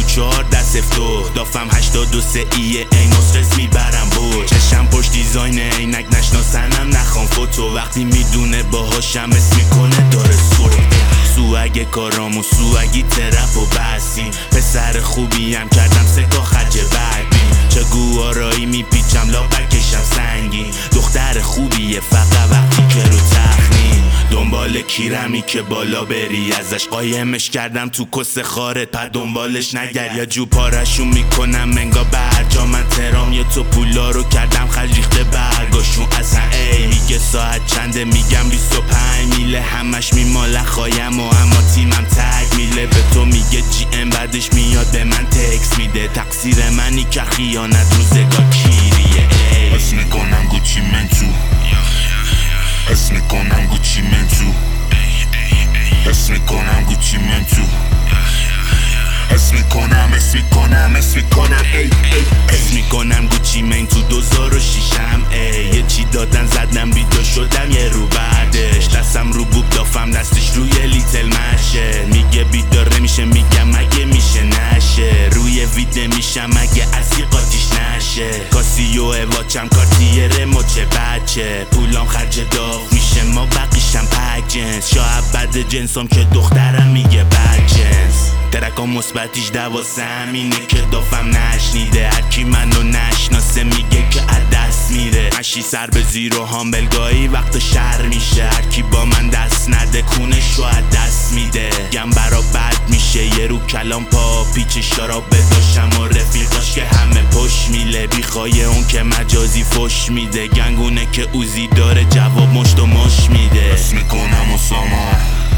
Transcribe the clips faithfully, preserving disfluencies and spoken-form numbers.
چهار دست افتو دافم هشتاد و سه ایه این استرس میبرم بود چشم پشت دیزاین عینک نشناسنم نخوام فوتو وقتی میدونه باهاشم اسم میکنه داره سور سوگ کارامو سوگی ترپ و بسیم پسر خوبیم کردم سکا خرج بدبین چه گوارایی میپیچم لا بکشم سنگین دختر خوبیه فقط وقتی که رو تخنین دنبال کیرمی که بالا بری ازش قایمش کردم تو کس خارت پا دنبالش نگر یا جو پارشون میکنم منگا برجا من ترام یا تو پولا رو کردم خرج ریخته برگاشون اصلا ای میگه ساعت چنده میگم بیست و پنج میله همش میماله خوایم و اما تیمم تگ میله به تو میگه جی ام بعدش میاد به من تکس میده تقصیر منی که خیانت روزگار کیریه ای حس میکنم گوچی من تو حس میکنم گوچی من تو حس میکنم گوچی من تو حس میکنم حس میکنم حس میکنم ای ای حس میکنم گوچی من تو دوزار و شیشم ای یه چی دادن زدم بیدار شدم یه رو بعدش دستم رو بوب دافم دستش روی لیتل مشه میگه بیدار نمیشه میگم مگه میشه نشه روی ویده میشم مگه اسی قاتیش نشه کاسیو واچم کارتیر مچه بچه پولام خرج داغ میشه ما بقیشم پک جنس شاید بد جنسم که دخترم میگه بد جنس ترکام مثبتیش دوازه همینه که دافم نشنیده هرکی منو نشناسه میگه که از دست میره مشی سر به زیر و هامبلگاهی وقت شر میشه هرکی با من دست نده کونشو از دست میده گم برا بد میشه یه رو کلام پا پیچ شارا بداشم و رفیقاش که همه پشت میله بیخوای اون که مجازی فش میده گنگونه که اوزی داره جواب مشت و مش میده حس میکنم اسامه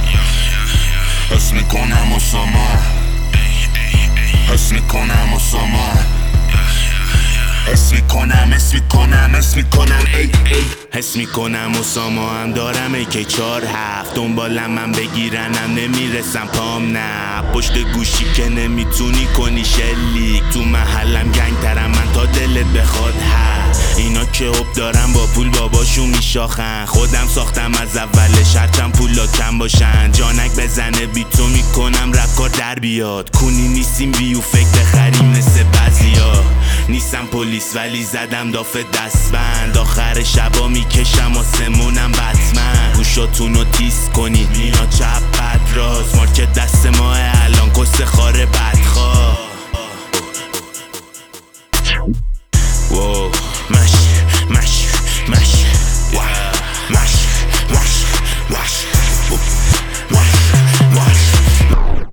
حس میکنم اسامه حس میکنم اسامه حس میکنم حس میکنم حس میکنم ای ای حس میکنم اسامه هم دارم ای که چار هفت دنبالم من بگیرنم نمیرسم پام نه پشت گوشی که نمیتونی کنی شلیک تو محلم گنگ ترم من تا دلت بخواد هست اینا که حب دارم با پول باباشون میشاخن خودم ساختم از اولش هرچم پولا کم باشن جانک بزنه بی تو میکنم رپ کار در بیاد کونی نیستیم بیو فکر بخریم مثل بعضیا نیستم پلیس ولی زدم دافه دستبند آخر شبا میکشم آسمونم بتمن گوشاتونو تیز کنید مینا چپ بد راست مارکت دست ماه الان کس خاره بدخواه